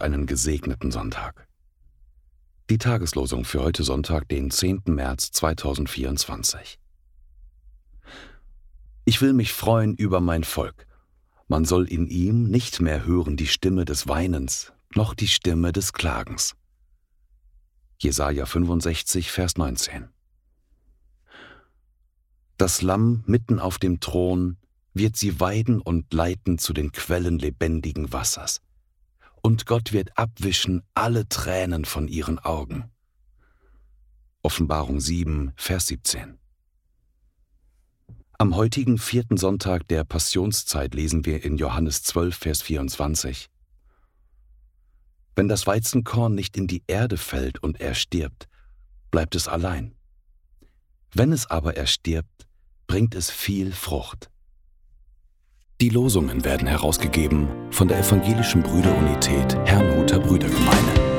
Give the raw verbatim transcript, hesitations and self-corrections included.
einen gesegneten Sonntag. Die Tageslosung für heute Sonntag, den zehnten März zweitausendvierundzwanzig. Ich will mich freuen über mein Volk. Man soll in ihm nicht mehr hören die Stimme des Weinens, noch die Stimme des Klagens. Jesaja fünfundsechzig, Vers neunzehn. Das Lamm mitten auf dem Thron wird sie weiden und leiten zu den Quellen lebendigen Wassers. Und Gott wird abwischen alle Tränen von ihren Augen. Offenbarung sieben, Vers siebzehn. Am heutigen vierten Sonntag der Passionszeit lesen wir in Johannes zwölf, Vers vierundzwanzig. Wenn das Weizenkorn nicht in die Erde fällt und er stirbt, bleibt es allein. Wenn es aber erstirbt, bringt es viel Frucht. Die Losungen werden herausgegeben von der Evangelischen Brüderunität Herrnhuter Brüdergemeine.